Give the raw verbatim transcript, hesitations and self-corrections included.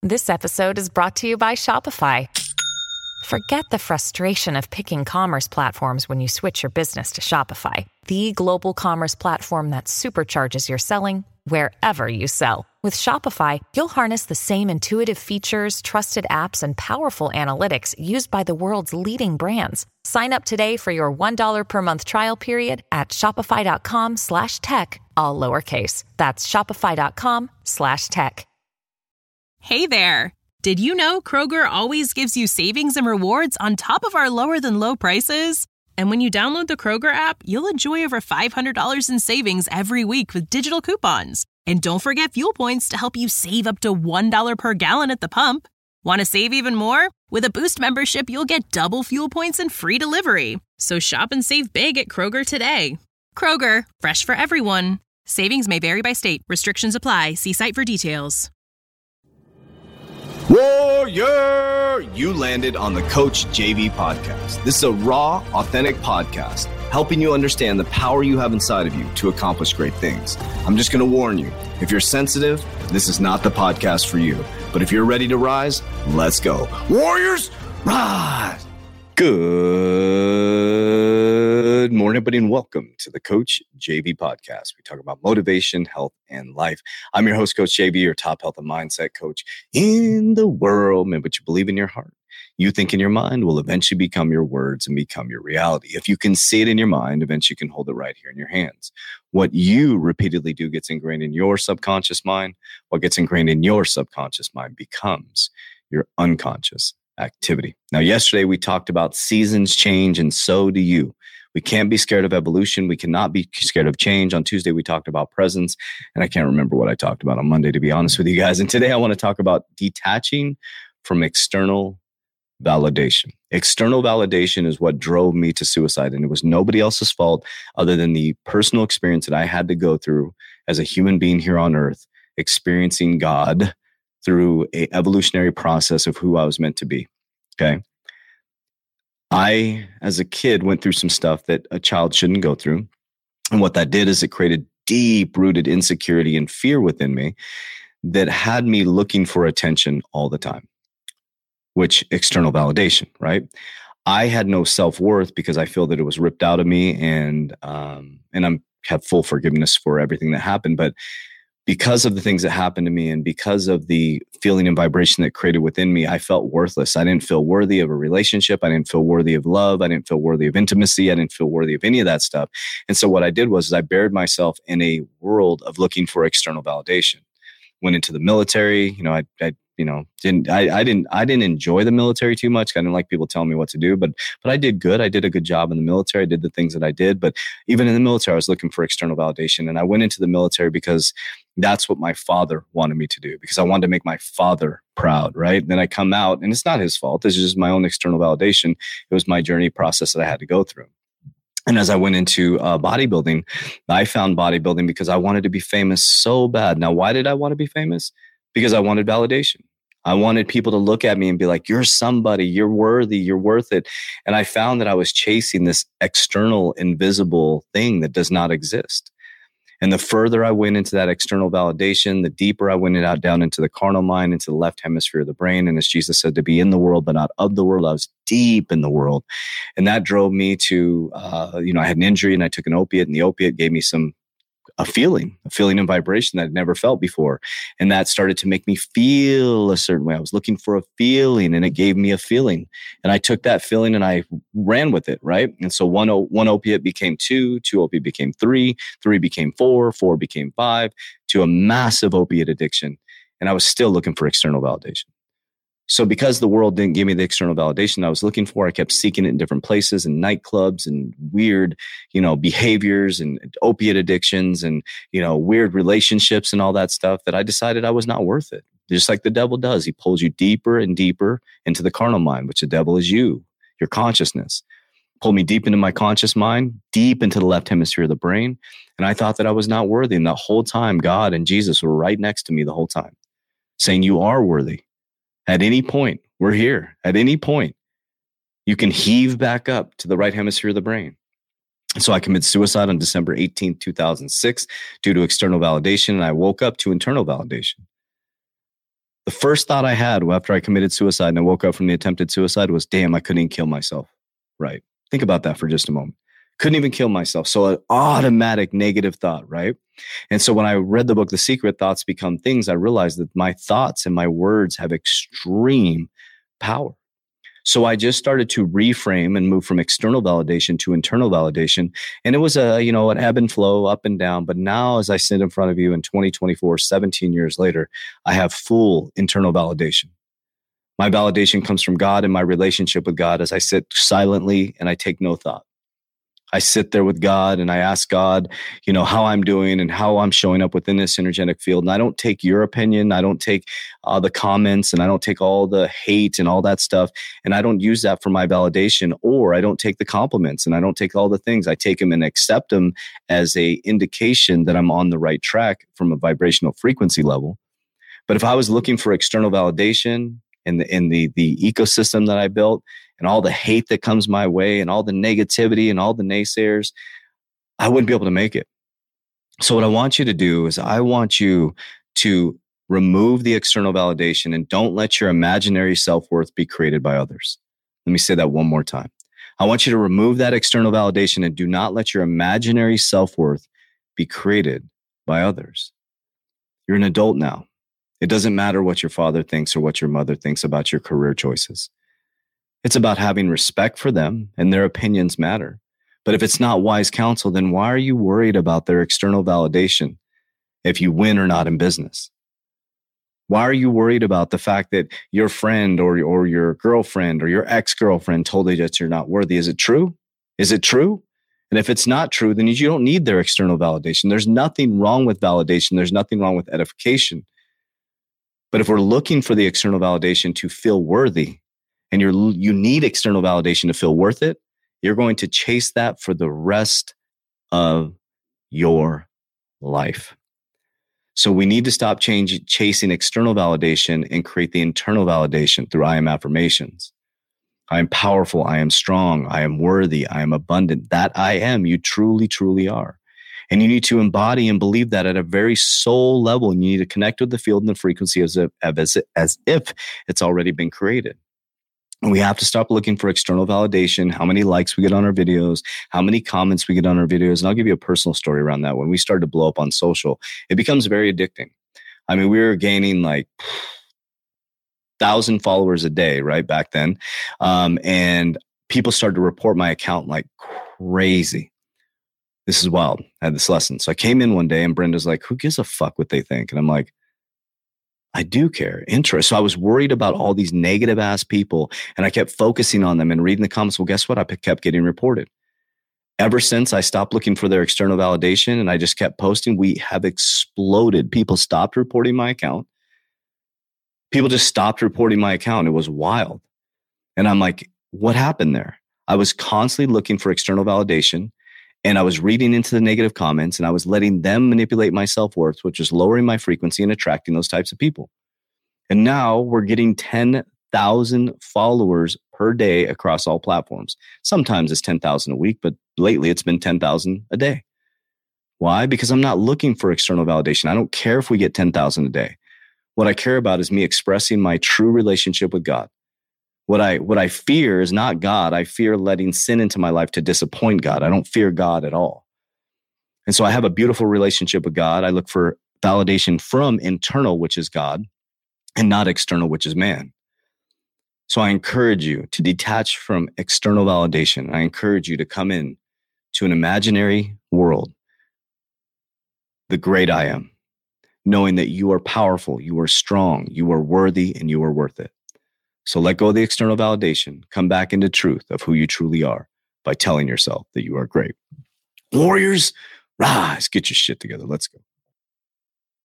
This episode is brought to you by Shopify. Forget the frustration of picking commerce platforms when you switch your business to Shopify, the global commerce platform that supercharges your selling wherever you sell. With Shopify, you'll harness the same intuitive features, trusted apps, and powerful analytics used by the world's leading brands. Sign up today for your one dollar per month trial period at shopify.com slash tech, all lowercase. That's shopify.com slash tech. Hey there. Did you know Kroger always gives you savings and rewards on top of our lower than low prices? And when you download the Kroger app, you'll enjoy over five hundred dollars in savings every week with digital coupons. And don't forget fuel points to help you save up to one dollar per gallon at the pump. Want to save even more? With a Boost membership, you'll get double fuel points and free delivery. So shop and save big at Kroger today. Kroger, fresh for everyone. Savings may vary by state. Restrictions apply. See site for details. Warrior! You landed on the Coach J V podcast. This is a raw, authentic podcast helping you understand the power you have inside of you to accomplish great things. I'm just going to warn you, if you're sensitive, this is not the podcast for you. But if you're ready to rise, let's go. Warriors, rise! Good morning, everybody, and welcome to the Coach J V podcast. We talk about motivation, health, and life. I'm your host, Coach J V, your top health and mindset coach in the world. Man, but you believe in your heart. You think in your mind will eventually become your words and become your reality. If you can see it in your mind, eventually you can hold it right here in your hands. What you repeatedly do gets ingrained in your subconscious mind. What gets ingrained in your subconscious mind becomes your unconscious activity. Now, yesterday we talked about seasons change, and so do you. We can't be scared of evolution. We cannot be scared of change. On Tuesday, we talked about presence, and I can't remember what I talked about on Monday, to be honest with you guys. And today I want to talk about detaching from external validation. External validation is what drove me to suicide, and it was nobody else's fault other than the personal experience that I had to go through as a human being here on earth, experiencing God through an evolutionary process of who I was meant to be. Okay. I, as a kid, went through some stuff that a child shouldn't go through. And what that did is it created deep-rooted insecurity and fear within me that had me looking for attention all the time, which external validation, right? I had no self-worth because I feel that it was ripped out of me, and um, and I'm have full forgiveness for everything that happened. But because of the things that happened to me and because of the feeling and vibration that created within me, I felt worthless. I didn't feel worthy of a relationship. I didn't feel worthy of love. I didn't feel worthy of intimacy. I didn't feel worthy of any of that stuff. And so what I did was I buried myself in a world of looking for external validation. Went into the military. You know, I, I you know, didn't I, I didn't I didn't enjoy the military too much. I didn't like people telling me what to do, but but I did good. I did a good job in the military. I did the things that I did. But even in the military, I was looking for external validation. And I went into the military because that's what my father wanted me to do, because I wanted to make my father proud, right? Then I come out, and it's not his fault. This is just my own external validation. It was my journey process that I had to go through. And as I went into uh, bodybuilding, I found bodybuilding because I wanted to be famous so bad. Now, why did I want to be famous? Because I wanted validation. I wanted people to look at me and be like, you're somebody, you're worthy, you're worth it. And I found that I was chasing this external, invisible thing that does not exist. And the further I went into that external validation, the deeper I went out down into the carnal mind, into the left hemisphere of the brain. And as Jesus said, to be in the world, but not of the world, I was deep in the world. And that drove me to, uh, you know, I had an injury and I took an opiate, and the opiate gave me some a feeling, a feeling and vibration that I'd never felt before. And that started to make me feel a certain way. I was looking for a feeling, and it gave me a feeling. And I took that feeling and I ran with it, right? And so one, one opiate became two, two opiate became three, three became four, four became five, to a massive opiate addiction. And I was still looking for external validation. So because the world didn't give me the external validation I was looking for, I kept seeking it in different places and nightclubs and weird, you know, behaviors and opiate addictions and, you know, weird relationships and all that stuff, that I decided I was not worth it. Just like the devil does. He pulls you deeper and deeper into the carnal mind, which the devil is you, your consciousness. Pulled me deep into my conscious mind, deep into the left hemisphere of the brain. And I thought that I was not worthy. And the whole time, God and Jesus were right next to me the whole time, saying, you are worthy. At any point, we're here. At any point, you can heave back up to the right hemisphere of the brain. So I committed suicide on December eighteenth, two thousand six, due to external validation. And I woke up to internal validation. The first thought I had after I committed suicide and I woke up from the attempted suicide was, damn, I couldn't even kill myself. Right. Think about that for just a moment. Couldn't even kill myself. So an automatic negative thought, right? And so when I read the book, The Secret, Thoughts Become Things, I realized that my thoughts and my words have extreme power. So I just started to reframe and move from external validation to internal validation. And it was a, you know, an ebb and flow, up and down. But now as I sit in front of you in twenty twenty-four, seventeen years later, I have full internal validation. My validation comes from God and my relationship with God as I sit silently and I take no thought. I sit there with God and I ask God, you know, how I'm doing and how I'm showing up within this energetic field. And I don't take your opinion. I don't take uh, the comments and I don't take all the hate and all that stuff. And I don't use that for my validation, or I don't take the compliments and I don't take all the things. I take them and accept them as a indication that I'm on the right track from a vibrational frequency level. But if I was looking for external validation in the, in the, the ecosystem that I built, and all the hate that comes my way and all the negativity and all the naysayers, I wouldn't be able to make it. So what I want you to do is I want you to remove the external validation and don't let your imaginary self-worth be created by others. Let me say that one more time. I want you to remove that external validation and do not let your imaginary self-worth be created by others. You're an adult now. It doesn't matter what your father thinks or what your mother thinks about your career choices. It's about having respect for them and their opinions matter. But if it's not wise counsel, then why are you worried about their external validation if you win or not in business? Why are you worried about the fact that your friend or, or your girlfriend or your ex-girlfriend told you that you're not worthy? Is it true? Is it true? And if it's not true, then you don't need their external validation. There's nothing wrong with validation. There's nothing wrong with edification. But if we're looking for the external validation to feel worthy, and you're, you need external validation to feel worth it, you're going to chase that for the rest of your life. So we need to stop change, chasing external validation and create the internal validation through I am affirmations. I am powerful. I am strong. I am worthy. I am abundant. That I am. You truly, truly are. And you need to embody and believe that at a very soul level. And you need to connect with the field and the frequency as if, as, as if it's already been created. And we have to stop looking for external validation, how many likes we get on our videos, how many comments we get on our videos. And I'll give you a personal story around that. When we started to blow up on social, it becomes very addicting. I mean, we were gaining like thousand followers a day, right, back then. Um, and people started to report my account like crazy. This is wild. I had this lesson. So I came in one day and Brenda's like, who gives a fuck what they think? And I'm like, I do care. Interest. So I was worried about all these negative ass people and I kept focusing on them and reading the comments. Well, guess what? I kept getting reported. Ever since I stopped looking for their external validation and I just kept posting, we have exploded. People stopped reporting my account. People just stopped reporting my account. It was wild. And I'm like, what happened there? I was constantly looking for external validation. And I was reading into the negative comments and I was letting them manipulate my self-worth, which is lowering my frequency and attracting those types of people. And now we're getting ten thousand followers per day across all platforms. Sometimes it's ten thousand a week, but lately it's been ten thousand a day. Why? Because I'm not looking for external validation. I don't care if we get ten thousand a day. What I care about is me expressing my true relationship with God. What I what I fear is not God. I fear letting sin into my life to disappoint God. I don't fear God at all. And so I have a beautiful relationship with God. I look for validation from internal, which is God, and not external, which is man. So I encourage you to detach from external validation. I encourage you to come in to an imaginary world, the great I am, knowing that you are powerful, you are strong, you are worthy, and you are worth it. So let go of the external validation. Come back into truth of who you truly are by telling yourself that you are great. Warriors, rise. Get your shit together. Let's go.